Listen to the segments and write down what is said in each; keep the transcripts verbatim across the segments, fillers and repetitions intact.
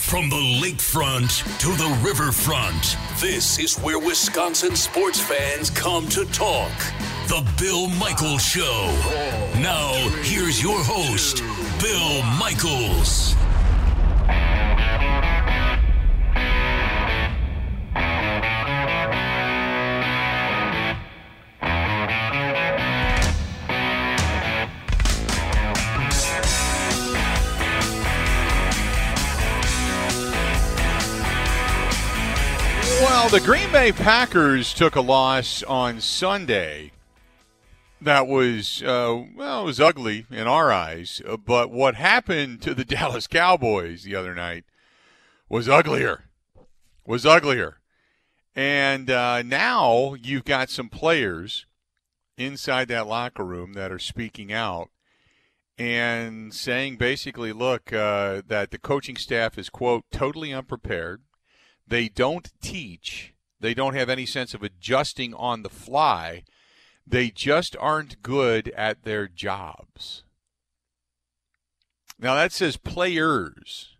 From the lakefront to the riverfront, this is where Wisconsin sports fans come to talk. The Bill Michaels Show. Now, here's your host, Bill Michaels. Well, the Green Bay Packers took a loss on Sunday. That was, uh, well, it was ugly in our eyes. But what happened to the Dallas Cowboys the other night was uglier. Was uglier. And uh, now you've got some players inside that locker room that are speaking out and saying basically, look, uh, that the coaching staff is, quote, totally unprepared. They don't teach. They don't have any sense of adjusting on the fly. They just aren't good at their jobs. Now, that says players.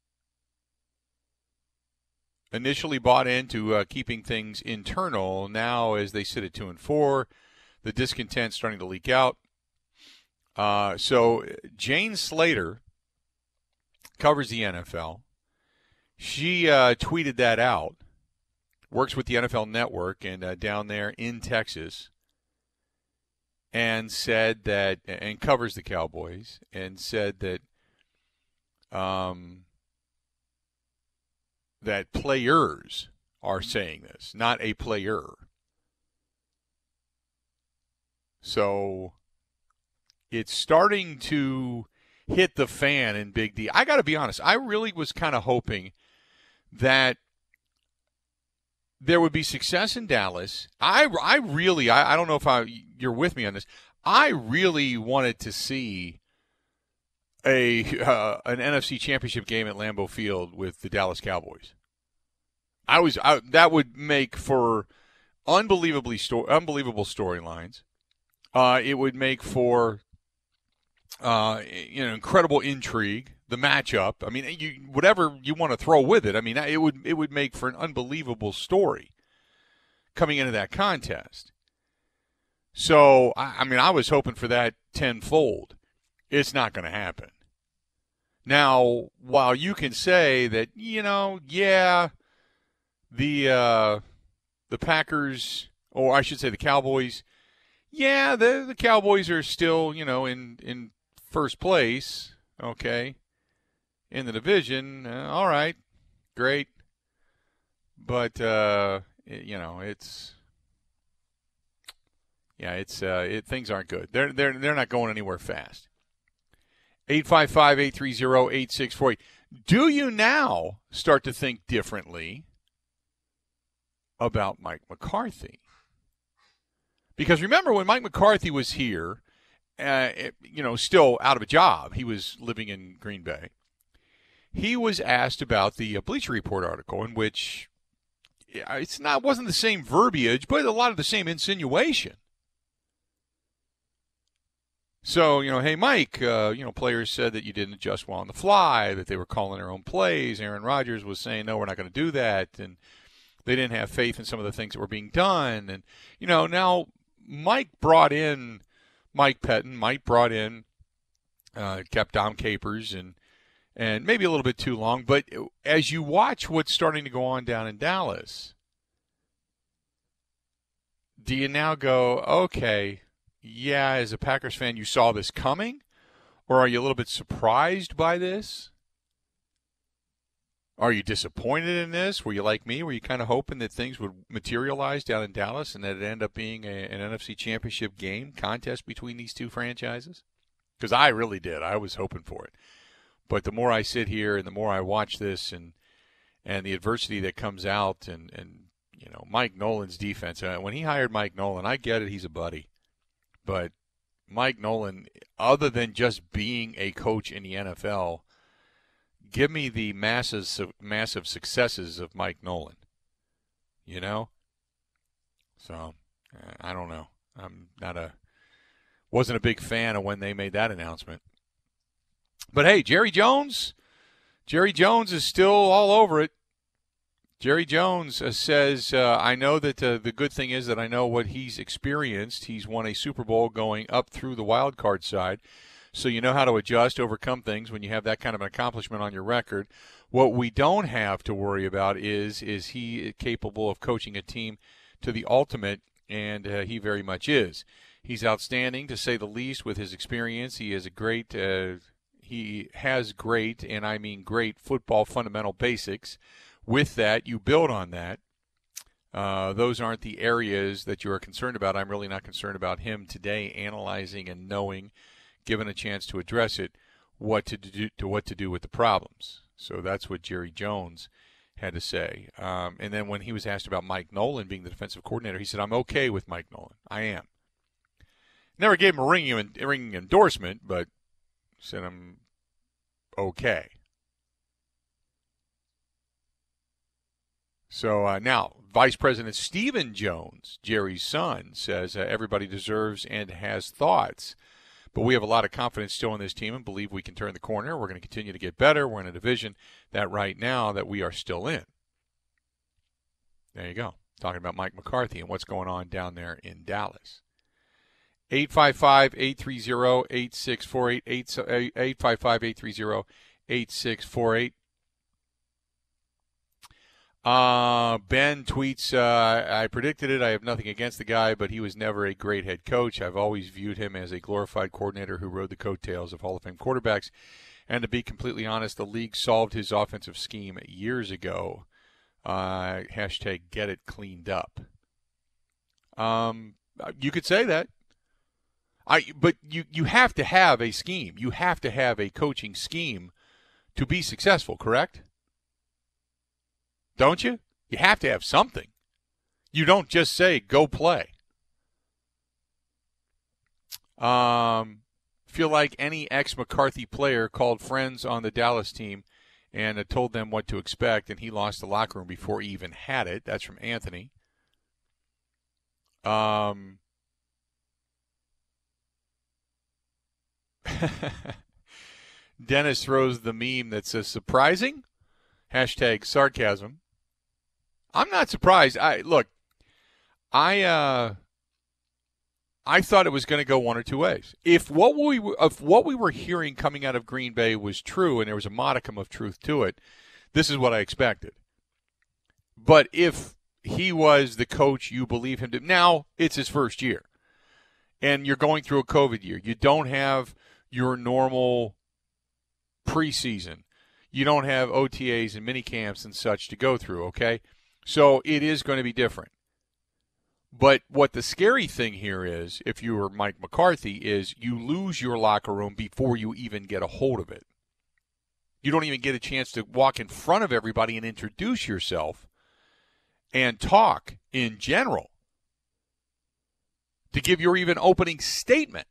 Initially bought into uh, keeping things internal. Now, as they sit at two and four, the discontent's starting to leak out. Uh, so, Jane Slater covers the N F L. She uh, tweeted that out, works with the N F L Network and uh, down there in Texas, and said that, and covers the Cowboys, and said that um, that players are saying this, not a player. So it's starting to hit the fan in Big D. I got to be honest, I really was kind of hoping that there would be success in Dallas. I, I really, I, I don't know if I, you're with me on this. I really wanted to see a uh, an N F C Championship game at Lambeau Field with the Dallas Cowboys. I was I, that would make for unbelievably sto- unbelievable storylines. Uh, it would make for uh, you know incredible intrigue. The matchup, I mean, you, whatever you want to throw with it, I mean, it would it would make for an unbelievable story coming into that contest. So, I, I mean, I was hoping for that tenfold. It's not going to happen. Now, while you can say that, you know, yeah, the uh, the Packers, or I should say the Cowboys, yeah, the the Cowboys are still, you know, in in first place, okay. In the division, uh, all right, great, but uh, it, you know it's yeah, it's uh, it, things aren't good. They're they're they're not going anywhere fast. eight five five, eight three zero, eight six four eight. Do you now start to think differently about Mike McCarthy? Because remember when Mike McCarthy was here, uh, it, you know, still out of a job, he was living in Green Bay. He was asked about the Bleacher Report article in which it's not wasn't the same verbiage, but a lot of the same insinuation. So, you know, hey, Mike, uh, you know, players said that you didn't adjust well on the fly, that they were calling their own plays. Aaron Rodgers was saying, no, we're not going to do that. And they didn't have faith in some of the things that were being done. And, you know, now Mike brought in Mike Pettin. Mike brought in, uh, kept Dom Capers and, And maybe a little bit too long, but as you watch what's starting to go on down in Dallas, do you now go, okay, yeah, as a Packers fan, you saw this coming? Or are you a little bit surprised by this? Are you disappointed in this? Were you like me? Were you kind of hoping that things would materialize down in Dallas and that it end up being a, an N F C Championship game contest between these two franchises? Because I really did. I was hoping for it. But the more I sit here and the more I watch this and and the adversity that comes out and, and you know, Mike Nolan's defense, uh, when he hired Mike Nolan, I get it, he's a buddy. But Mike Nolan, other than just being a coach in the N F L, give me the massive, massive successes of Mike Nolan, you know? So, uh, I don't know. I'm not a – wasn't a big fan of when they made that announcement. But, hey, Jerry Jones, Jerry Jones is still all over it. Jerry Jones uh, says, uh, I know that uh, the good thing is that I know what he's experienced. He's won a Super Bowl going up through the wild card side. So you know how to adjust, overcome things when you have that kind of an accomplishment on your record. What we don't have to worry about is, is he capable of coaching a team to the ultimate, and uh, he very much is. He's outstanding, to say the least, with his experience. He is a great uh, – he has great, and I mean great, football fundamental basics. With that, you build on that. Uh, those aren't the areas that you are concerned about. I'm really not concerned about him today analyzing and knowing, given a chance to address it, what to do to what to do with the problems. So that's what Jerry Jones had to say. Um, and then when he was asked about Mike Nolan being the defensive coordinator, he said, I'm okay with Mike Nolan. I am. Never gave him a ringing, ringing endorsement, but said I'm okay. So uh, now, Vice President Stephen Jones, Jerry's son, says uh, everybody deserves and has thoughts. But we have a lot of confidence still in this team and believe we can turn the corner. We're going to continue to get better. We're in a division that right now that we are still in. There you go. Talking about Mike McCarthy and what's going on down there in Dallas. eight five five, eight three zero, eight six four eight, eight five five, eight three zero, eight six four eight. Uh, Ben tweets, uh, I predicted it. I have nothing against the guy, but he was never a great head coach. I've always viewed him as a glorified coordinator who rode the coattails of Hall of Fame quarterbacks. And to be completely honest, the league solved his offensive scheme years ago. Uh, hashtag get it cleaned up. Um, you could say that. I, but you, you have to have a scheme. You have to have a coaching scheme to be successful, correct? Don't you? You have to have something. You don't just say, go play. Um, feel like any ex-McCarthy player called friends on the Dallas team and uh, told them what to expect, and he lost the locker room before he even had it. That's from Anthony. Um, Dennis throws the meme that says, surprising? Hashtag sarcasm. I'm not surprised. I look, I uh, I thought it was going to go one or two ways. If what we if what we were hearing coming out of Green Bay was true, and there was a modicum of truth to it, this is what I expected. But if he was the coach you believe him to, now it's his first year, and you're going through a COVID year. You don't have your normal preseason. You don't have O T As and mini camps and such to go through, okay? So it is going to be different. But what the scary thing here is, if you were Mike McCarthy, is you lose your locker room before you even get a hold of it. You don't even get a chance to walk in front of everybody and introduce yourself and talk in general to give your even opening statement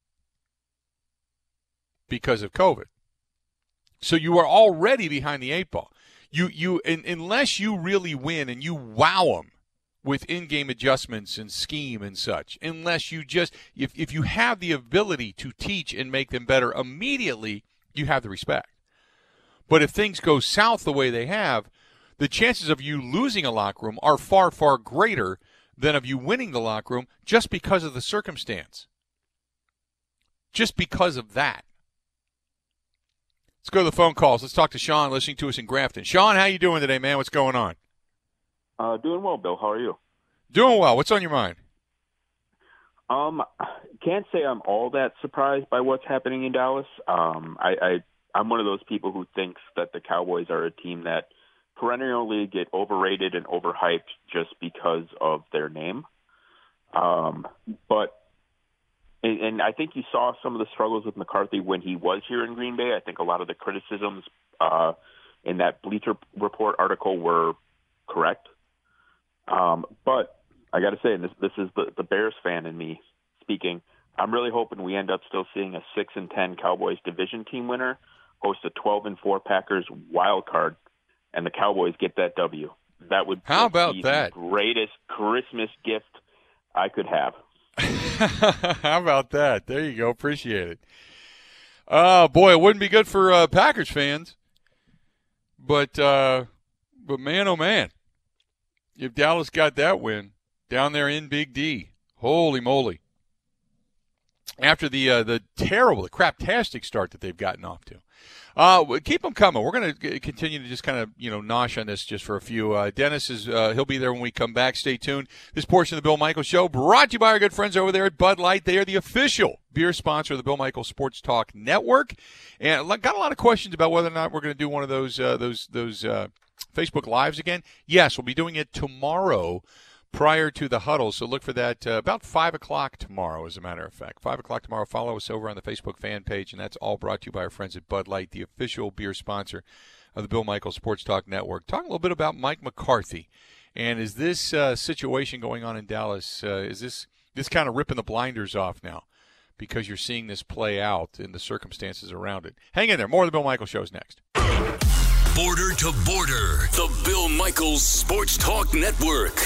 because of COVID. So you are already behind the eight ball. You you in, unless you really win and you wow them with in-game adjustments and scheme and such, unless you just if if you have the ability to teach and make them better immediately, you have the respect. But if things go south the way they have, the chances of you losing a locker room are far, far greater than of you winning the locker room just because of the circumstance. Just because of that. Let's go to the phone calls. Let's talk to Sean, listening to us in Grafton. Sean, how you doing today, man? What's going on? Uh, doing well, Bill. How are you? Doing well. What's on your mind? Um, can't say I'm all that surprised by what's happening in Dallas. Um, I, I, I'm one of those people who thinks that the Cowboys are a team that perennially get overrated and overhyped just because of their name. Um, but And, and I think you saw some of the struggles with McCarthy when he was here in Green Bay. I think a lot of the criticisms uh, in that Bleacher Report article were correct. Um, but I got to say, and this, this is the, the Bears fan in me speaking, I'm really hoping we end up still seeing a six and ten Cowboys division team winner host a twelve and four Packers wild card, and the Cowboys get that W. That would How about be that? the greatest Christmas gift I could have. How about that? There you go. Appreciate it. Oh, boy, it wouldn't be good for uh, Packers fans. But, uh, but man, oh, man, if Dallas got that win down there in Big D, holy moly. After the uh, the terrible, the craptastic start that they've gotten off to. Uh, keep them coming. We're going to continue to just kind of, you know, nosh on this just for a few. Uh, Dennis is, uh, he'll be there when we come back. Stay tuned. This portion of the Bill Michaels Show brought to you by our good friends over there at Bud Light. They are the official beer sponsor of the Bill Michaels Sports Talk Network. And got a lot of questions about whether or not we're going to do one of those, uh, those, those, uh, Facebook Lives again. Yes, we'll be doing it tomorrow prior to the huddle, so look for that uh, about five o'clock tomorrow, as a matter of fact. five o'clock tomorrow. Follow us over on the Facebook fan page, and that's all brought to you by our friends at Bud Light, the official beer sponsor of the Bill Michaels Sports Talk Network. Talking a little bit about Mike McCarthy, and is this uh, situation going on in Dallas, uh, is this, this kind of ripping the blinders off now because you're seeing this play out in the circumstances around it? Hang in there. More of the Bill Michaels Show is next. Border to Border, the Bill Michaels Sports Talk Network.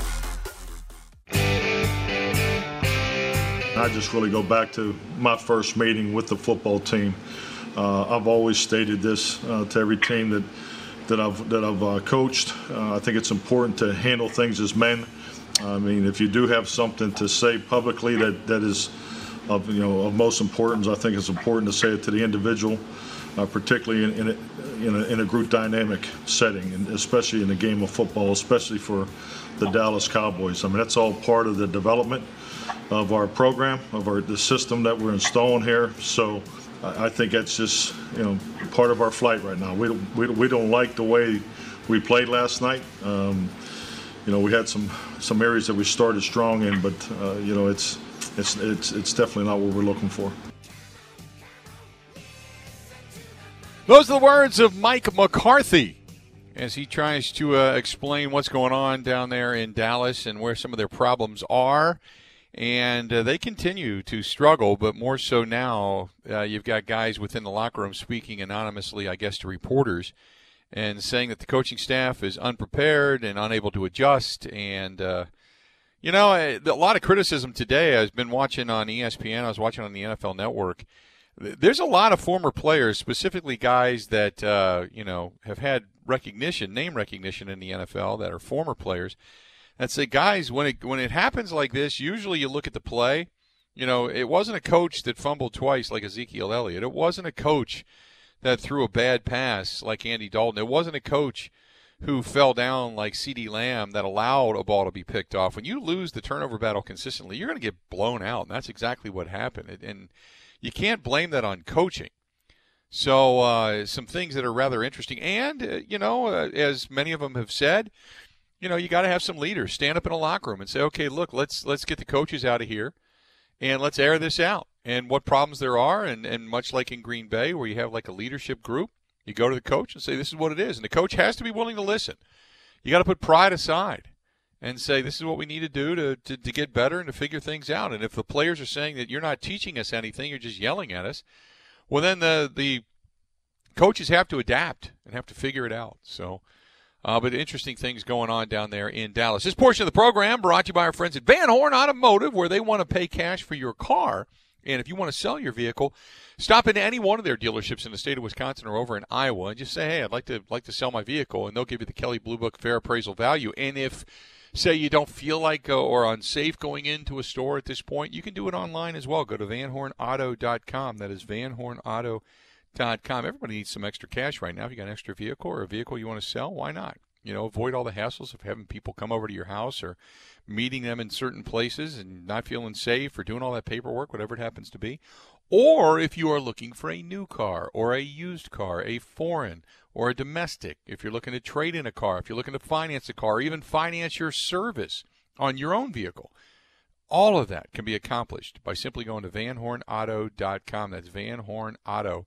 I just really go back to my first meeting with the football team. Uh, I've always stated this uh, to every team that that I've that I've uh, coached. Uh, I think it's important to handle things as men. I mean, if you do have something to say publicly that, that is of you know of most importance, I think it's important to say it to the individual, uh, particularly in in a, in a in a group dynamic setting, and especially in a game of football, especially for the Dallas Cowboys. I mean, that's all part of the development of our program, of our the system that we're installing here. So I, I think that's just you know part of our flight right now. We don't, we, we don't like the way we played last night. Um, you know, we had some some areas that we started strong in, but uh, you know, it's it's it's it's definitely not what we're looking for. Those are the words of Mike McCarthy as he tries to uh, explain what's going on down there in Dallas and where some of their problems are. And uh, they continue to struggle, but more so now uh, you've got guys within the locker room speaking anonymously, I guess, to reporters and saying that the coaching staff is unprepared and unable to adjust. And, uh, you know, a lot of criticism today. I've been watching on E S P N. I was watching on the N F L Network. There's a lot of former players, specifically guys that, uh, you know, have had recognition, name recognition in the N F L that are former players, that say, guys, when it when it happens like this, usually you look at the play. You know, it wasn't a coach that fumbled twice like Ezekiel Elliott. It wasn't a coach that threw a bad pass like Andy Dalton. It wasn't a coach who fell down like CeeDee Lamb that allowed a ball to be picked off. When you lose the turnover battle consistently, you're going to get blown out, and that's exactly what happened. And you can't blame that on coaching. So uh, some things that are rather interesting. And, uh, you know, uh, as many of them have said, you know, you got to have some leaders stand up in a locker room and say, okay, look, let's let's get the coaches out of here and let's air this out and what problems there are. And, and much like in Green Bay where you have like a leadership group, you go to the coach and say, this is what it is. And the coach has to be willing to listen. You got to put pride aside and say, this is what we need to do to, to, to get better and to figure things out. And if the players are saying that you're not teaching us anything, you're just yelling at us, well, then the, the coaches have to adapt and have to figure it out. So, uh, but interesting things going on down there in Dallas. This portion of the program brought to you by our friends at Van Horn Automotive, where they want to pay cash for your car. And if you want to sell your vehicle, stop into any one of their dealerships in the state of Wisconsin or over in Iowa and just say, hey, I'd like to like to sell my vehicle, and they'll give you the Kelley Blue Book Fair Appraisal Value. And if, say, you don't feel like uh, or unsafe going into a store at this point, you can do it online as well. Go to van horn auto dot com. That is van horn auto dot com. Everybody needs some extra cash right now. If you got an extra vehicle or a vehicle you want to sell, why not? You know, avoid all the hassles of having people come over to your house or meeting them in certain places and not feeling safe or doing all that paperwork, whatever it happens to be. Or if you are looking for a new car or a used car, a foreign or a domestic, if you're looking to trade in a car, if you're looking to finance a car, or even finance your service on your own vehicle, all of that can be accomplished by simply going to van horn auto dot com. That's van horn auto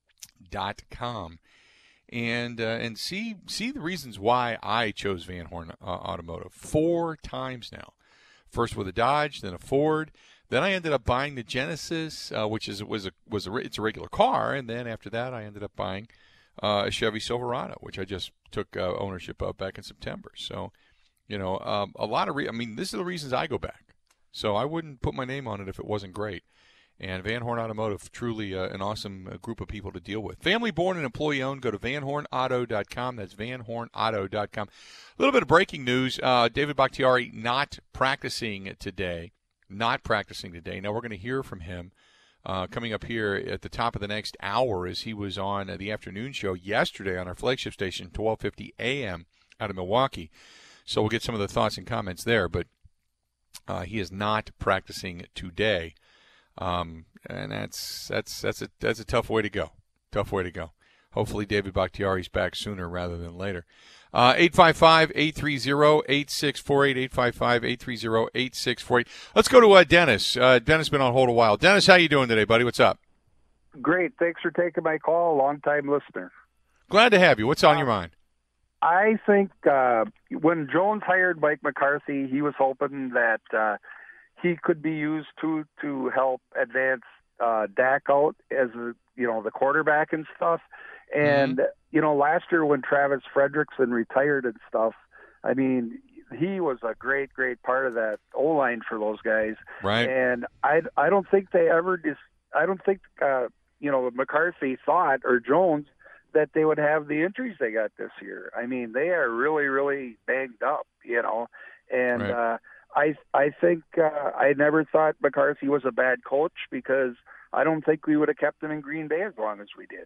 dot com. And uh, and see see the reasons why I chose Van Horn uh, Automotive four times now. First with a Dodge, then a Ford. Then I ended up buying the Genesis, uh, which is was a was a it's a regular car. And then after that, I ended up buying uh, a Chevy Silverado, which I just took uh, ownership of back in September. So, you know, um, a lot of re- I mean, these are the reasons I go back. So I wouldn't put my name on it if it wasn't great. And Van Horn Automotive, truly uh, an awesome uh, group of people to deal with. Family-born and employee-owned. Go to van horn auto dot com. That's van horn auto dot com. A little bit of breaking news. Uh, David Bakhtiari not practicing today. Not practicing today. Now, we're going to hear from him uh, coming up here at the top of the next hour as he was on uh, the afternoon show yesterday on our flagship station, twelve fifty a.m. out of Milwaukee. So we'll get some of the thoughts and comments there. But uh, he is not practicing today. Um, and that's that's that's a that's a tough way to go. Tough way to go. Hopefully David Bakhtiari's back sooner rather than later. Uh, eight five five, eight three zero, eight six four eight, eight five five, eight three zero, eight six four eight. Let's go to uh, Dennis. Uh, Dennis has been on hold a while. Dennis, how you doing today, buddy? What's up? Great. Thanks for taking my call. Long-time listener. Glad to have you. What's on uh, your mind? I think uh, when Jones hired Mike McCarthy, he was hoping that uh, – he could be used to to help advance uh, Dak out as a, you know, the quarterback and stuff. And mm-hmm. you know, last year when Travis Frederickson retired and stuff, I mean, he was a great great part of that O-line for those guys. Right. And I I don't think they ever just I don't think uh, you know, McCarthy thought, or Jones, that they would have the injuries they got this year. I mean, they are really really banged up, you know, and. Right. Uh, I I think uh, I never thought McCarthy was a bad coach, because I don't think we would have kept him in Green Bay as long as we did.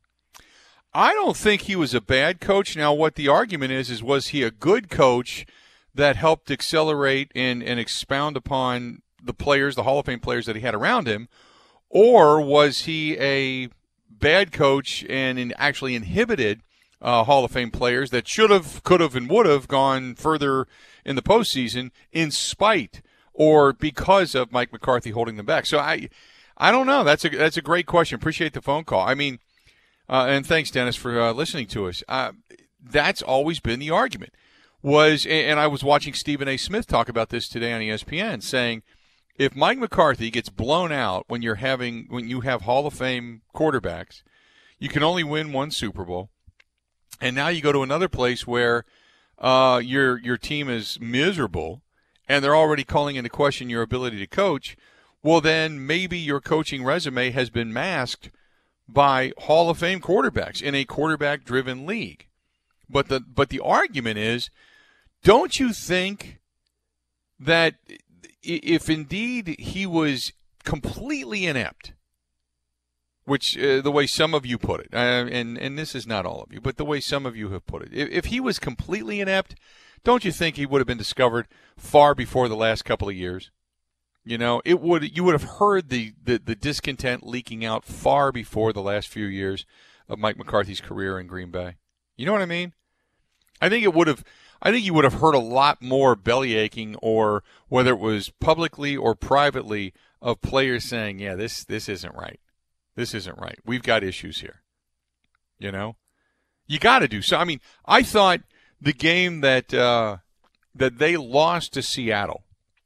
I don't think he was a bad coach. Now, what the argument is, is was he a good coach that helped accelerate and, and expound upon the players, the Hall of Fame players that he had around him, or was he a bad coach and in, actually inhibited uh, Hall of Fame players that should have, could have, and would have gone further in the postseason in spite or because of Mike McCarthy holding them back? So I, I don't know. That's a that's a great question. Appreciate the phone call. I mean, uh, and thanks, Dennis, for uh, listening to us. Uh, that's always been the argument. Was and I was watching Stephen A. Smith talk about this today on E S P N, saying if Mike McCarthy gets blown out when you're having when you have Hall of Fame quarterbacks, you can only win one Super Bowl, and now you go to another place where Uh, your your team is miserable, and they're already calling into question your ability to coach. Well, then maybe your coaching resume has been masked by Hall of Fame quarterbacks in a quarterback-driven league. But the but the argument is, don't you think that if indeed he was completely inept, which uh, the way some of you put it, uh, and, and this is not all of you, but the way some of you have put it, if, if he was completely inept, don't you think he would have been discovered far before the last couple of years? You know, it would you would have heard the, the, the discontent leaking out far before the last few years of Mike McCarthy's career in Green Bay. You know what I mean? I think it would have. I think you would have heard a lot more bellyaching, or whether it was publicly or privately, of players saying, "Yeah, this this isn't right. This isn't right. We've got issues here." You know, you got to do so. I mean, I thought the game that uh, that they lost to Seattle,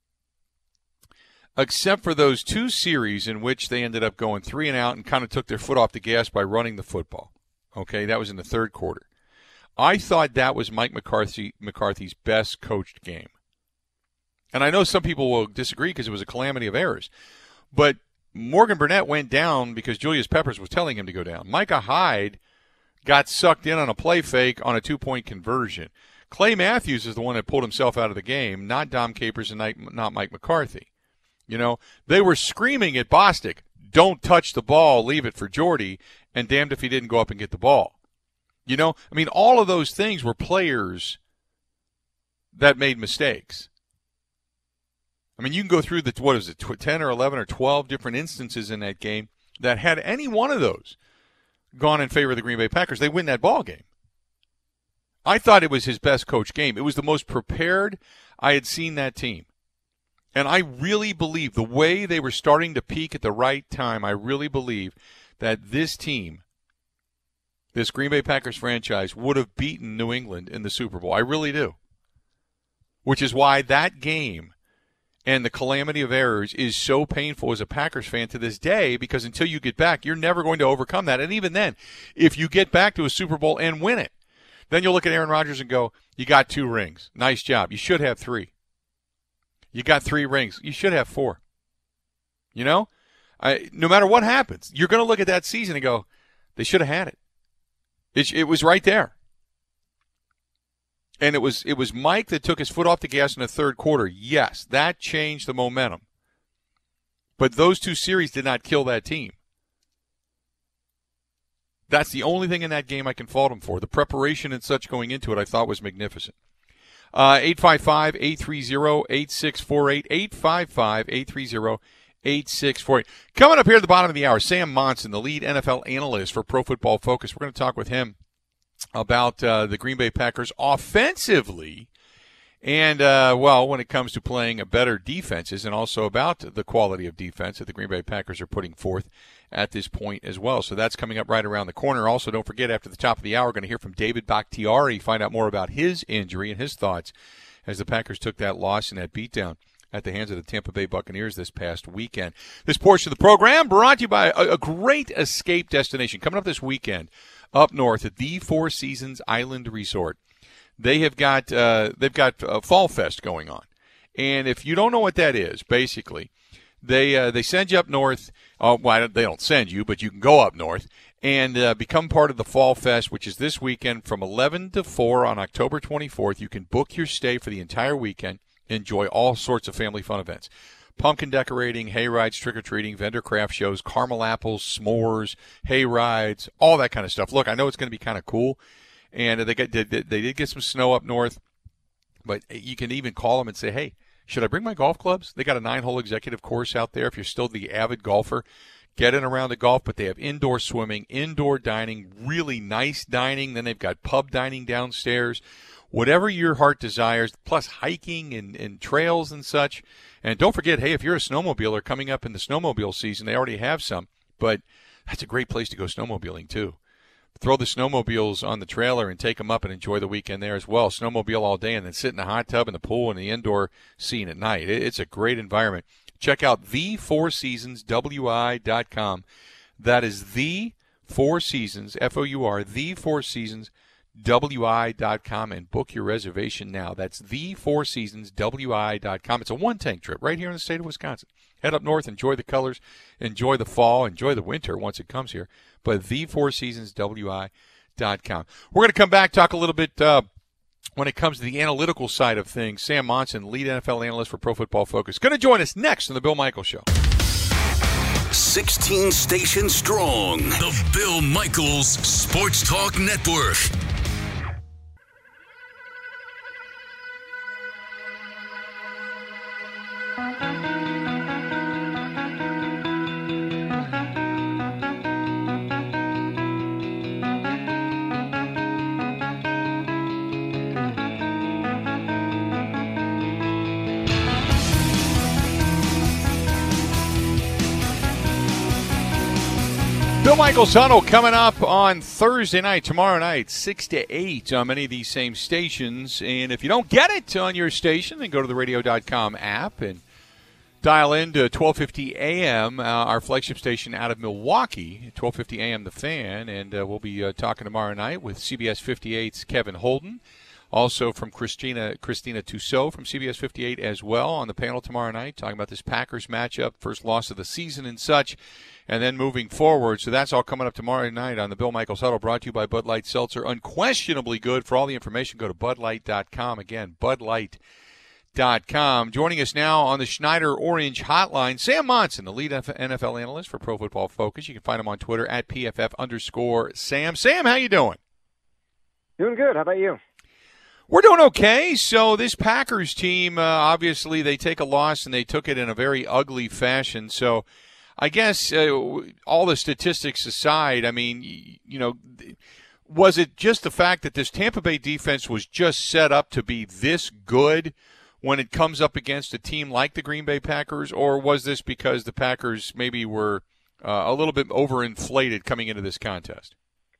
except for those two series in which they ended up going three and out and kind of took their foot off the gas by running the football. Okay, that was in the third quarter. I thought that was Mike McCarthy McCarthy's best coached game. And I know some people will disagree because it was a calamity of errors. But Morgan Burnett went down because Julius Peppers was telling him to go down. Micah Hyde got sucked in on a play fake on a two-point conversion. Clay Matthews is the one that pulled himself out of the game, not Dom Capers and not Mike McCarthy. You know, they were screaming at Bostic, "Don't touch the ball, leave it for Jordy," and damned if he didn't go up and get the ball. You know, I mean, all of those things were players that made mistakes. I mean, you can go through the, what is it, ten or eleven or twelve different instances in that game that had any one of those gone in favor of the Green Bay Packers, they win that ball game. I thought it was his best coach game. It was the most prepared I had seen that team. And I really believe the way they were starting to peak at the right time, I really believe that this team, this Green Bay Packers franchise, would have beaten New England in the Super Bowl. I really do. Which is why that game and the calamity of errors is so painful as a Packers fan to this day, because until you get back, you're never going to overcome that. And even then, if you get back to a Super Bowl and win it, then you'll look at Aaron Rodgers and go, "You got two rings. Nice job. You should have three. You got three rings. You should have four." You know? I, no matter what happens, you're going to look at that season and go, they should have had it. it. It was right there. And it was it was Mike that took his foot off the gas in the third quarter. Yes, that changed the momentum. But those two series did not kill that team. That's the only thing in that game I can fault him for. The preparation and such going into it I thought was magnificent. Uh, eight five five, eight three zero, eight six four eight, eight five five, eight three zero, eight six four eight. Coming up here at the bottom of the hour, Sam Monson, the lead N F L analyst for Pro Football Focus. We're going to talk with him about uh, the Green Bay Packers offensively and, uh, well, when it comes to playing a better defenses, and also about the quality of defense that the Green Bay Packers are putting forth at this point as well. So that's coming up right around the corner. Also, don't forget, after the top of the hour, we're going to hear from David Bakhtiari, find out more about his injury and his thoughts as the Packers took that loss and that beatdown at the hands of the Tampa Bay Buccaneers this past weekend. This portion of the program brought to you by a, a great escape destination coming up this weekend up north at the Four Seasons Island Resort. They have got uh, they've got a Fall Fest going on, and if you don't know what that is, basically, they uh, they send you up north. Uh, well, they don't send you, but you can go up north and uh, become part of the Fall Fest, which is this weekend from eleven to four on October twenty-fourth. You can book your stay for the entire weekend. Enjoy all sorts of family fun events. Pumpkin decorating, hay rides, trick-or-treating, vendor craft shows, caramel apples, s'mores, hay rides, all that kind of stuff. Look, I know it's going to be kind of cool, and they, got, they, they did get some snow up north, but you can even call them and say, hey, should I bring my golf clubs? They got a nine-hole executive course out there if you're still the avid golfer. Get in around the golf, but they have indoor swimming, indoor dining, really nice dining. Then they've got pub dining downstairs. Whatever your heart desires, plus hiking and, and trails and such. And don't forget, hey, if you're a snowmobiler coming up in the snowmobile season, they already have some, but that's a great place to go snowmobiling too. Throw the snowmobiles on the trailer and take them up and enjoy the weekend there as well. Snowmobile all day and then sit in the hot tub in the pool and the indoor scene at night. It's a great environment. Check out the four seasons w i dot com. That is the Four Seasons, F O U R, the Four Seasons, W I dot com, and book your reservation now. That's the Four Seasons, W I dot com. It's a one-tank trip right here in the state of Wisconsin. Head up north, enjoy the colors, enjoy the fall, enjoy the winter once it comes here. But the Four Seasons, W I dot com. We're going to come back, talk a little bit uh, when it comes to the analytical side of things. Sam Monson, lead N F L analyst for Pro Football Focus, going to join us next on The Bill Michaels Show. sixteen stations strong. The Bill Michaels Sports Talk Network. Bill Michaels Huddle coming up on Thursday night, tomorrow night, six to eight on many of these same stations. And if you don't get it on your station, then go to the radio dot com app and dial in to twelve fifty A M, uh, our flagship station out of Milwaukee, twelve fifty A M The Fan. And uh, we'll be uh, talking tomorrow night with C B S fifty-eight's Kevin Holden. Also from Christina Christina Tussaud from C B S fifty-eight as well on the panel tomorrow night, talking about this Packers matchup, first loss of the season and such, and then moving forward. So that's all coming up tomorrow night on the Bill Michaels Huddle, brought to you by Bud Light Seltzer. Unquestionably good. For all the information, go to bud light dot com. Again, bud light dot com. Joining us now on the Schneider Orange Hotline, Sam Monson, the lead N F L analyst for Pro Football Focus. You can find him on Twitter at P F F underscore Sam. Sam, how you doing? Doing good. How about you? We're doing okay. So this Packers team, uh, obviously, they take a loss, and they took it in a very ugly fashion. So I guess uh, all the statistics aside, I mean, you know, was it just the fact that this Tampa Bay defense was just set up to be this good when it comes up against a team like the Green Bay Packers, or was this because the Packers maybe were uh, a little bit overinflated coming into this contest?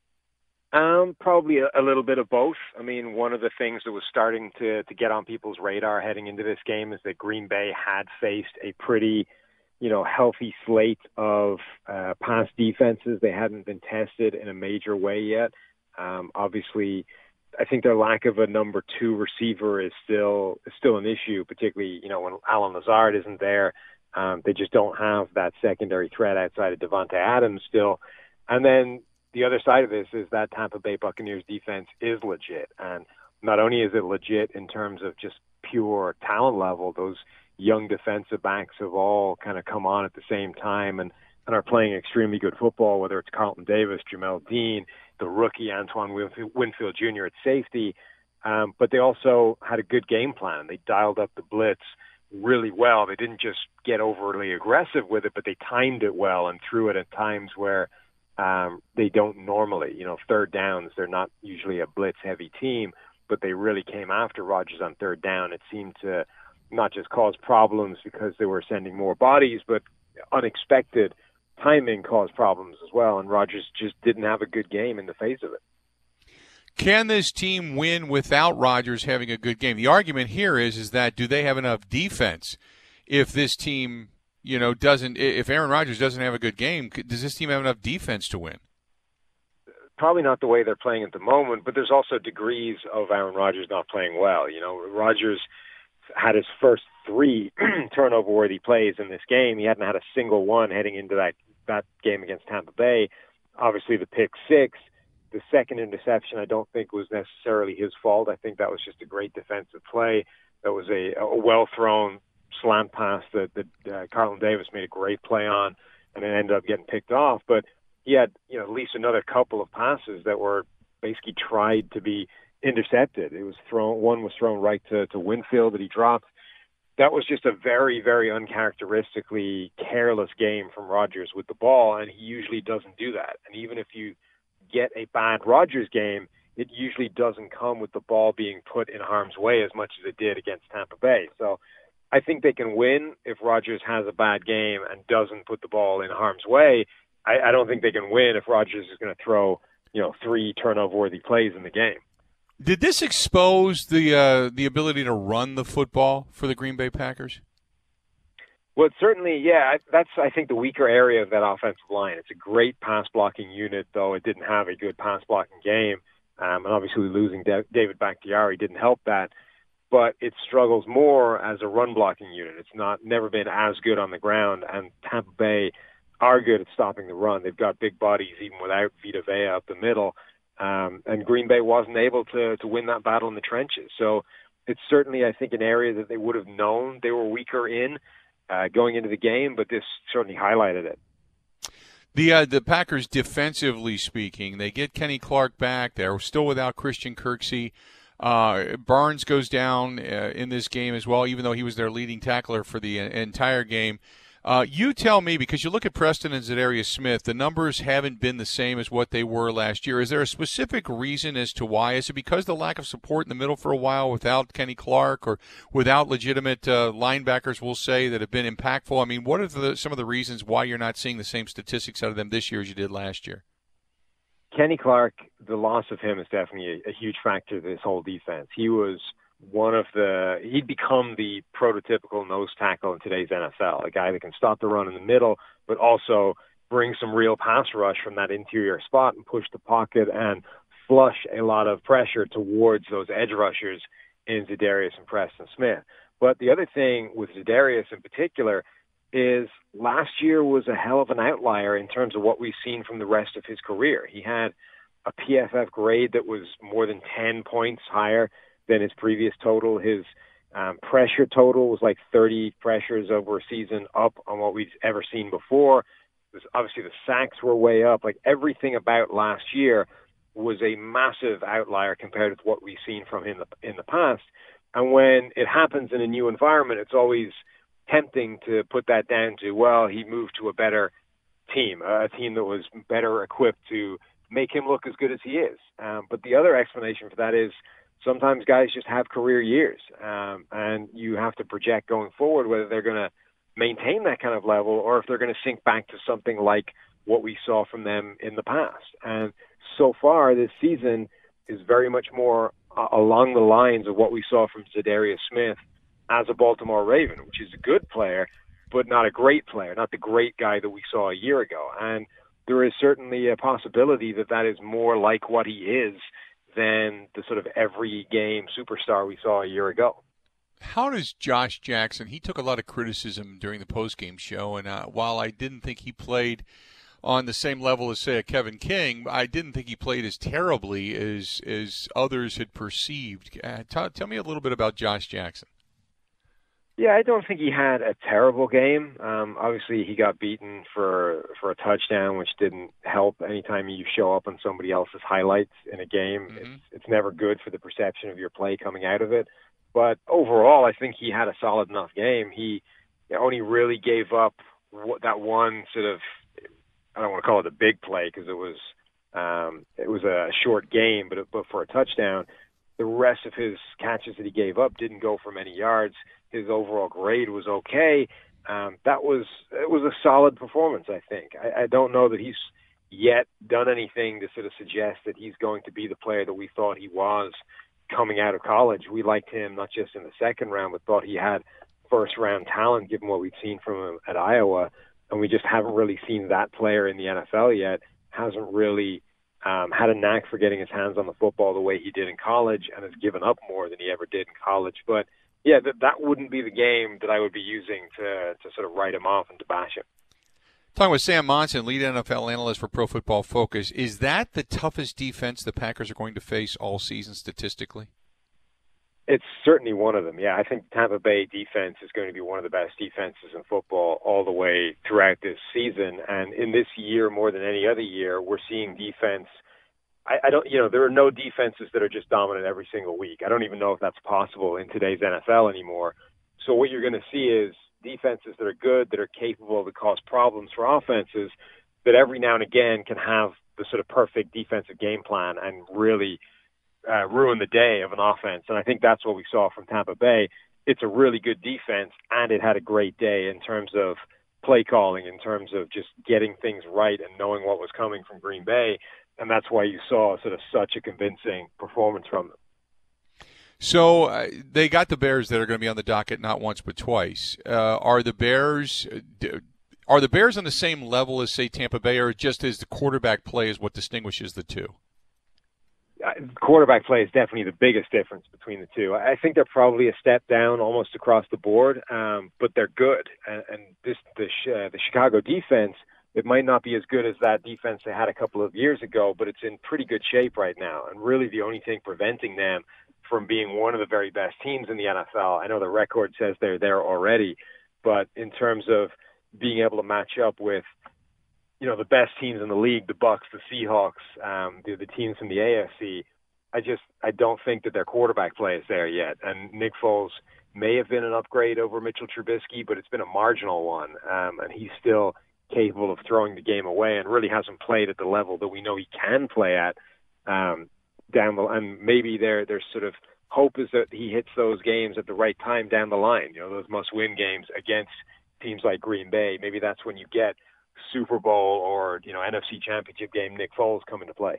Um, probably a, a little bit of both. I mean, one of the things that was starting to, to get on people's radar heading into this game is that Green Bay had faced a pretty, you know, healthy slate of uh, pass defenses. They hadn't been tested in a major way yet. Um, obviously, I think their lack of a number two receiver is still is still an issue, particularly, you know, when Alan Lazard isn't there. Um, they just don't have that secondary threat outside of Devontae Adams still. And then the other side of this is that Tampa Bay Buccaneers defense is legit. And not only is it legit in terms of just pure talent level, those young defensive backs have all kind of come on at the same time and, and are playing extremely good football, whether it's Carlton Davis, Jamel Dean, the rookie Antoine Winfield Junior at safety. Um, but they also had a good game plan. They dialed up the blitz really well. They didn't just get overly aggressive with it, but they timed it well and threw it at times where um, they don't normally. You know, third downs, they're not usually a blitz-heavy team, but they really came after Rodgers on third down. It seemed to not just cause problems because they were sending more bodies, but unexpected timing caused problems as well, and Rodgers just didn't have a good game in the face of it. Can this team win without Rodgers having a good game? The argument here is is that do they have enough defense? If this team, you know, doesn't, if Aaron Rodgers doesn't have a good game, does this team have enough defense to win? Probably not the way they're playing at the moment, but there's also degrees of Aaron Rodgers not playing well. You know, Rodgers had his first three turnover-worthy plays in this game. He hadn't had a single one heading into that, that game against Tampa Bay. Obviously, the pick six. The second interception, I don't think was necessarily his fault. I think that was just a great defensive play. That was a, a well-thrown slant pass that, that uh, Carlton Davis made a great play on, and it ended up getting picked off. But he had, you know, at least another couple of passes that were basically tried to be intercepted. It was thrown. One was thrown right to, to Winfield that he dropped. That was just a very, very uncharacteristically careless game from Rodgers with the ball, and he usually doesn't do that. And even if you get a bad Rodgers game, it usually doesn't come with the ball being put in harm's way as much as it did against Tampa Bay. So I think they can win if Rodgers has a bad game and doesn't put the ball in harm's way. I, I don't think they can win if Rodgers is going to throw, you know, three turnover-worthy plays in the game. Did this expose the uh, the ability to run the football for the Green Bay Packers? Well, certainly, yeah, that's, I think, the weaker area of that offensive line. It's a great pass-blocking unit, though it didn't have a good pass-blocking game. Um, and obviously losing De- David Bakhtiari didn't help that. But it struggles more as a run-blocking unit. It's not never been as good on the ground, and Tampa Bay are good at stopping the run. They've got big bodies even without Vita Vea up the middle. Um, and Green Bay wasn't able to, to win that battle in the trenches. So it's certainly, I think, an area that they would have known they were weaker in Uh, going into the game, but this certainly highlighted it. The uh, the Packers, defensively speaking, they get Kenny Clark back. They're still without Christian Kirksey. Uh, Barnes goes down uh, in this game as well, even though he was their leading tackler for the uh, entire game. Uh, you tell me, because you look at Preston and Za'Darius Smith, the numbers haven't been the same as what they were last year. Is there a specific reason as to why? Is it because the lack of support in the middle for a while without Kenny Clark or without legitimate uh, linebackers, we'll say, that have been impactful? I mean, what are the, some of the reasons why you're not seeing the same statistics out of them this year as you did last year? Kenny Clark, the loss of him is definitely a, a huge factor to this whole defense. He was one of the, he'd become the prototypical nose tackle in today's N F L, a guy that can stop the run in the middle, but also bring some real pass rush from that interior spot and push the pocket and flush a lot of pressure towards those edge rushers in Za'Darius and Preston Smith. But the other thing with Za'Darius in particular is last year was a hell of an outlier in terms of what we've seen from the rest of his career. He had a P F F grade that was more than ten points higher than his previous total. His um, pressure total was like thirty pressures over a season, up on what we've ever seen before. There's, obviously, the sacks were way up. Like, everything about last year was a massive outlier compared with what we've seen from him in the, in the past. And when it happens in a new environment, it's always tempting to put that down to, well, he moved to a better team, a team that was better equipped to make him look as good as he is. Um, but the other explanation for that is sometimes guys just have career years, um, and you have to project going forward whether they're going to maintain that kind of level or if they're going to sink back to something like what we saw from them in the past. And so far this season is very much more uh, along the lines of what we saw from Za'Darius Smith as a Baltimore Raven, which is a good player, but not a great player, not the great guy that we saw a year ago. And there is certainly a possibility that that is more like what he is than the sort of every game superstar we saw a year ago. how does Josh Jackson, he took a lot of criticism during the postgame show, and uh, while I didn't think he played on the same level as, say, a Kevin King, I didn't think he played as terribly as as others had perceived. Uh, t- tell me a little bit about Josh Jackson. Yeah, I don't think he had a terrible game. Um, obviously, he got beaten for for a touchdown, which didn't help. Anytime you show up on somebody else's highlights in a game, mm-hmm. it's it's never good for the perception of your play coming out of it. But overall, I think he had a solid enough game. He only really gave up that one sort of, I don't want to call it a big play because it was um, it was a short game, but but for a touchdown, the rest of his catches that he gave up didn't go for many yards. His overall grade was okay. Um, that was it was a solid performance, I think. I, I don't know that he's yet done anything to sort of suggest that he's going to be the player that we thought he was coming out of college. We liked him not just in the second round, but thought he had first-round talent given what we'd seen from him at Iowa, and we just haven't really seen that player in the N F L yet. Hasn't really um, had a knack for getting his hands on the football the way he did in college, and has given up more than he ever did in college. But yeah, that that wouldn't be the game that I would be using to to sort of write him off and to bash him. Talking with Sam Monson, lead N F L analyst for Pro Football Focus. Is that the toughest defense the Packers are going to face all season statistically? It's certainly one of them, yeah. I think Tampa Bay defense is going to be one of the best defenses in football all the way throughout this season. And in this year, more than any other year, we're seeing defense. I, I don't, you know, there are no defenses that are just dominant every single week. I don't even know if that's possible in today's N F L anymore. So what you're going to see is defenses that are good, that are capable to cause problems for offenses, that every now and again can have the sort of perfect defensive game plan and really uh, ruin the day of an offense. And I think that's what we saw from Tampa Bay. It's a really good defense, and it had a great day in terms of play calling, in terms of just getting things right and knowing what was coming from Green Bay. And that's why you saw sort of such a convincing performance from them. So uh, they got the Bears that are going to be on the docket not once but twice. Uh, are the Bears are the Bears on the same level as, say, Tampa Bay, or just as the quarterback play is what distinguishes the two? Uh, quarterback play is definitely the biggest difference between the two. I think they're probably a step down almost across the board, um, but they're good. And, and this the uh, the Chicago defense, it might not be as good as that defense they had a couple of years ago, but it's in pretty good shape right now. And really the only thing preventing them from being one of the very best teams in the N F L, I know the record says they're there already, but in terms of being able to match up with, you know, the best teams in the league, the Bucs, the Seahawks, um, the, the teams from the A F C, I just I don't think that their quarterback play is there yet. And Nick Foles may have been an upgrade over Mitchell Trubisky, but it's been a marginal one, um, and he's still capable of throwing the game away and really hasn't played at the level that we know he can play at. Um, down the and maybe there there's sort of hope is that he hits those games at the right time down the line. You know, those must-win games against teams like Green Bay. Maybe that's when you get Super Bowl or, you know, N F C Championship game Nick Foles come into play.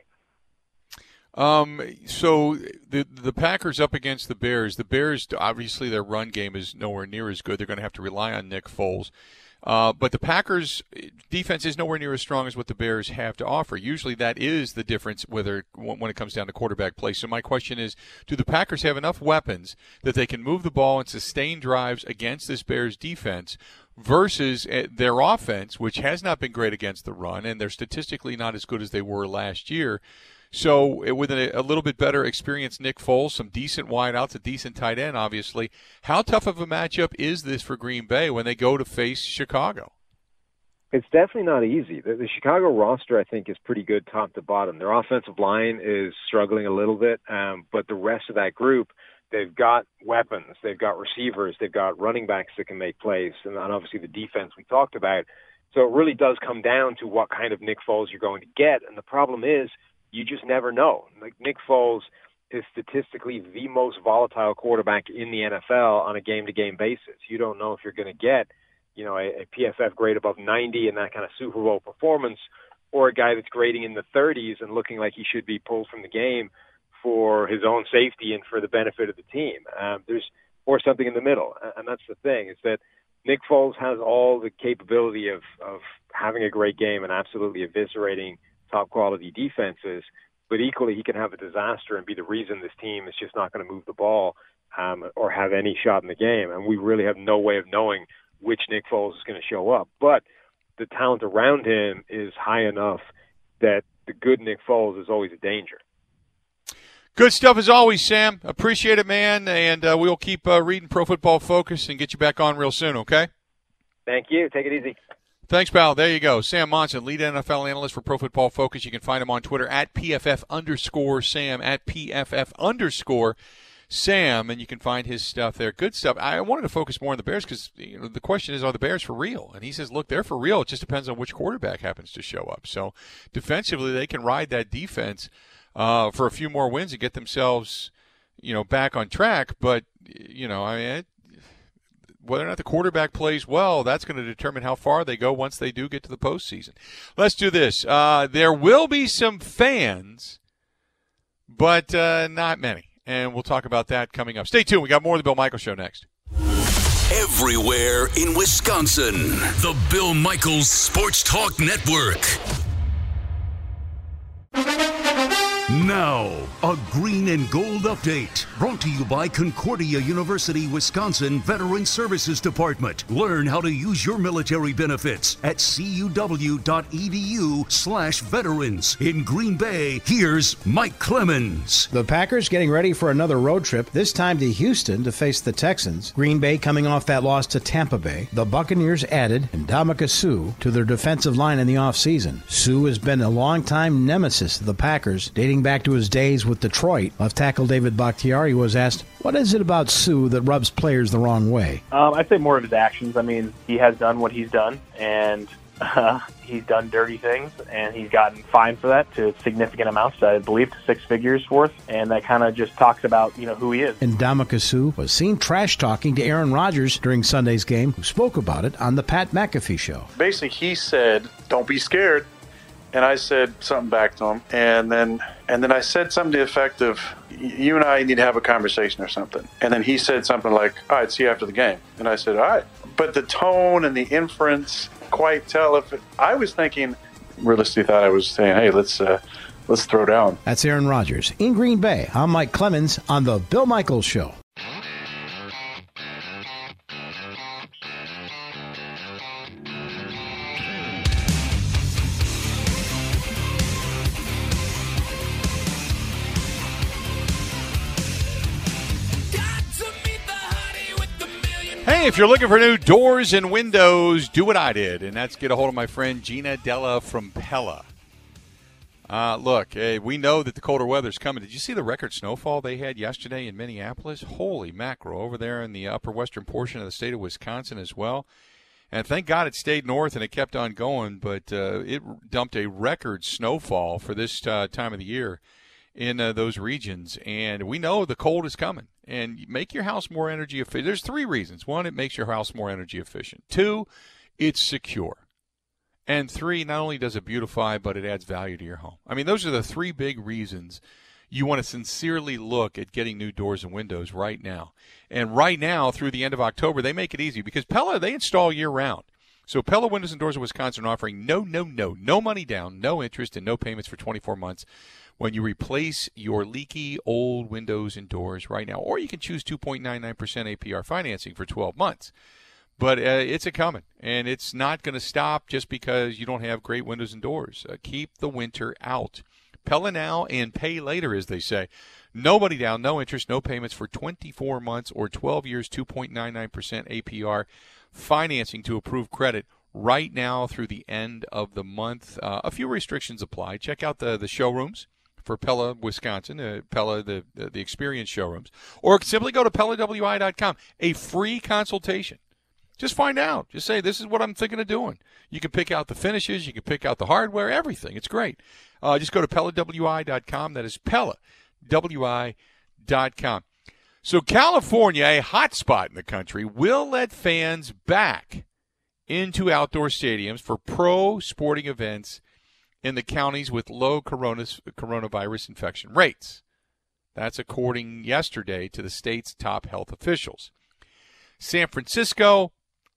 Um, so the the Packers up against the Bears. The Bears, obviously, their run game is nowhere near as good. They're going to have to rely on Nick Foles. Uh, but the Packers' defense is nowhere near as strong as what the Bears have to offer. Usually that is the difference whether when it comes down to quarterback play. So my question is, do the Packers have enough weapons that they can move the ball and sustain drives against this Bears defense versus their offense, which has not been great against the run, and they're statistically not as good as they were last year? So with a, a little bit better experienced Nick Foles, some decent wideouts, a decent tight end, obviously, how tough of a matchup is this for Green Bay when they go to face Chicago? It's definitely not easy. The, the Chicago roster, I think, is pretty good top to bottom. Their offensive line is struggling a little bit, um, but the rest of that group, they've got weapons, they've got receivers, they've got running backs that can make plays, and obviously the defense we talked about. So it really does come down to what kind of Nick Foles you're going to get, and the problem is, you just never know. Like Nick Foles is statistically the most volatile quarterback in the N F L on a game-to-game basis. You don't know if you're going to get, you know, a, a P F F grade above ninety and that kind of Super Bowl performance, or a guy that's grading in the thirties and looking like he should be pulled from the game for his own safety and for the benefit of the team. Um, there's or something in the middle, and that's the thing is that Nick Foles has all the capability of of having a great game and absolutely eviscerating top quality defenses, but equally he can have a disaster and be the reason this team is just not going to move the ball um, or have any shot in the game. And we really have no way of knowing which Nick Foles is going to show up. But the talent around him is high enough that the good Nick Foles is always a danger. Good stuff as always, Sam. Appreciate it, man. And uh, we'll keep uh, reading Pro Football Focus and get you back on real soon, okay? Thank you. Take it easy. Thanks, pal. There you go. Sam Monson, lead N F L analyst for Pro Football Focus. You can find him on Twitter at P F F underscore Sam, at P F F underscore Sam, and you can find his stuff there. Good stuff. I wanted to focus more on the Bears because you know, the question is, are the Bears for real? And he says, look, they're for real. It just depends on which quarterback happens to show up. So defensively, they can ride that defense uh, for a few more wins and get themselves, you know, back on track. But, you know, I mean, it, whether or not the quarterback plays well, that's going to determine how far they go once they do get to the postseason. Let's do this. Uh, there will be some fans, but uh, not many. And we'll talk about that coming up. Stay tuned. We got more of the Bill Michaels Show next. Everywhere in Wisconsin, the Bill Michaels Sports Talk Network. Now, a green and gold update brought to you by Concordia University, Wisconsin Veteran Services Department. Learn how to use your military benefits at cuw.edu slash veterans. In Green Bay, here's Mike Clemens. The Packers getting ready for another road trip, this time to Houston to face the Texans. Green Bay coming off that loss to Tampa Bay. The Buccaneers added Ndamukong Suh to their defensive line in the offseason. Suh has been a longtime nemesis of the Packers, dating back to his days with Detroit. Left tackle David Bakhtiari was asked, what is it about Suh that rubs players the wrong way? Um, I'd say more of his actions. I mean, he has done what he's done, and uh, he's done dirty things, and he's gotten fined for that to significant amounts, I believe to six figures worth, and that kind of just talks about, you know, who he is. And Ndamukong Suh was seen trash-talking to Aaron Rodgers during Sunday's game, who spoke about it on the Pat McAfee Show. Basically, he said, don't be scared. And I said something back to him, and then and then I said something to the effect of, you and I need to have a conversation or something. And then he said something like, all right, see you after the game. And I said, all right. But the tone and the inference, quite tell if it, I was thinking, realistically thought I was saying, hey, let's uh, let's throw down. That's Aaron Rodgers. In Green Bay, I'm Mike Clemens on the Bill Michaels Show. Hey, if you're looking for new doors and windows, do what I did, and that's get a hold of my friend Gina Della from Pella. Uh, look, hey, we know that the colder weather's coming. Did you see the record snowfall they had yesterday in Minneapolis? Holy mackerel, over there in the upper western portion of the state of Wisconsin as well. And thank God it stayed north and it kept on going, but uh, it dumped a record snowfall for this uh, time of the year in uh, those regions. And we know the cold is coming. And make your house more energy efficient. There's three reasons. One, it makes your house more energy efficient. Two, it's secure. And three, not only does it beautify, but it adds value to your home. I mean, those are the three big reasons you want to sincerely look at getting new doors and windows right now. And right now, through the end of October, they make it easy because Pella, they install year-round. So Pella Windows and Doors of Wisconsin are offering no, no, no, no money down, no interest, and no payments for twenty-four months when you replace your leaky old windows and doors right now. Or you can choose two point nine nine percent A P R financing for twelve months. But uh, it's a coming, and it's not going to stop just because you don't have great windows and doors. Uh, keep the winter out. Pella now and pay later, as they say. No money down, no interest, no payments for twenty-four months or twelve years, two point nine nine percent A P R financing to approved credit right now through the end of the month. Uh, a few restrictions apply. Check out the, the showrooms for Pella, Wisconsin, uh, Pella, the, the, the experience showrooms. Or simply go to Pella W I dot com, a free consultation. Just find out. Just say, this is what I'm thinking of doing. You can pick out the finishes. You can pick out the hardware, everything. It's great. Uh, just go to Pella W I dot com. That is Pella W I dot com. So California, a hot spot in the country, will let fans back into outdoor stadiums for pro sporting events in the counties with low coronavirus infection rates. That's according yesterday to the state's top health officials. San Francisco,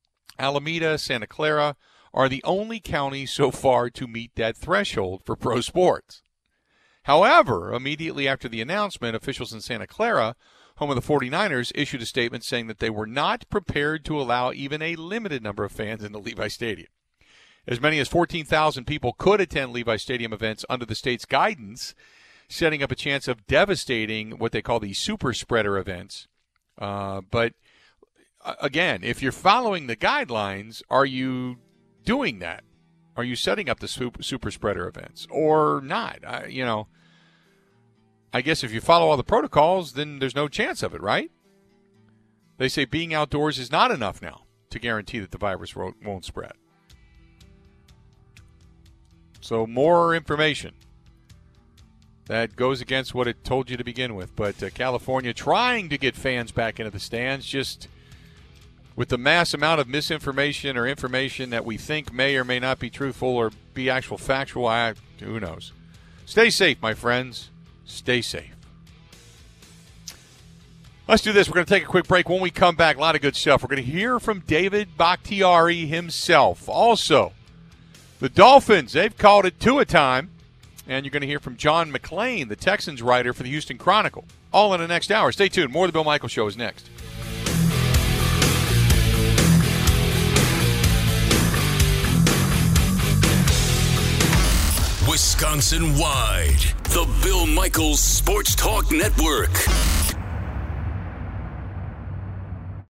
Alameda, Santa Clara are the only counties so far to meet that threshold for pro sports. However, immediately after the announcement, officials in Santa Clara, home of the forty-niners, issued a statement saying that they were not prepared to allow even a limited number of fans into Levi Stadium. As many as fourteen thousand people could attend Levi Stadium events under the state's guidance, setting up a chance of devastating what they call the super spreader events. Uh, but, again, if you're following the guidelines, are you doing that? Are you setting up the super, super spreader events or not? I, you know, I guess if you follow all the protocols, then there's no chance of it, right? They say being outdoors is not enough now to guarantee that the virus won't spread. So more information that goes against what it told you to begin with. But uh, California trying to get fans back into the stands, just with the mass amount of misinformation or information that we think may or may not be truthful or be actual factual, I, who knows. Stay safe, my friends. Stay safe. Let's do this. We're going to take a quick break. When we come back, a lot of good stuff. We're going to hear from David Bakhtiari himself. Also, the Dolphins, they've called it two a time. And you're going to hear from John McClain, the Texans writer for the Houston Chronicle. All in the next hour. Stay tuned. More of the Bill Michaels Show is next. Wisconsin-wide, the Bill Michaels Sports Talk Network.